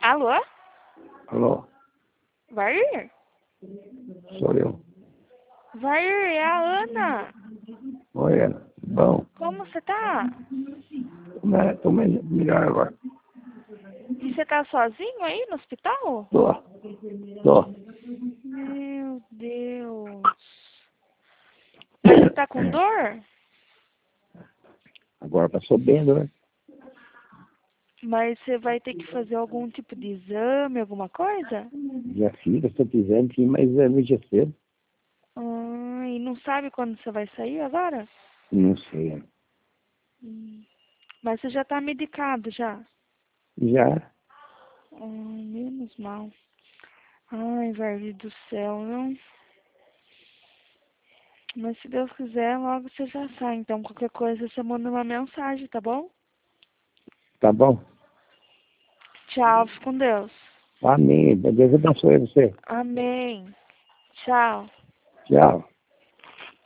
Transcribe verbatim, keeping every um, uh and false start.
Alô? Alô, Vair? sou eu. Vair, é a Ana. Oi, Ana. Bom, Como você tá? né, tô me- melhor agora. E você tá sozinho aí no hospital? Tô, tô. Meu Deus. Mas você tá com dor? Agora passou bem, né? Mas você vai ter que fazer algum tipo de exame, alguma coisa? Já fiz bastante exame, sim, mas é no dia cedo. Ah, e não sabe quando você vai sair agora? Não sei, Ana. Hum. Mas você já tá medicado já? Já, Ah, menos mal. Ai, Varley do céu, não. Mas se Deus quiser, logo você já sai. Então, qualquer coisa, você manda uma mensagem, tá bom? tá bom? Tchau, fica com Deus. Amém. Deus abençoe você. Amém. Tchau. Tchau.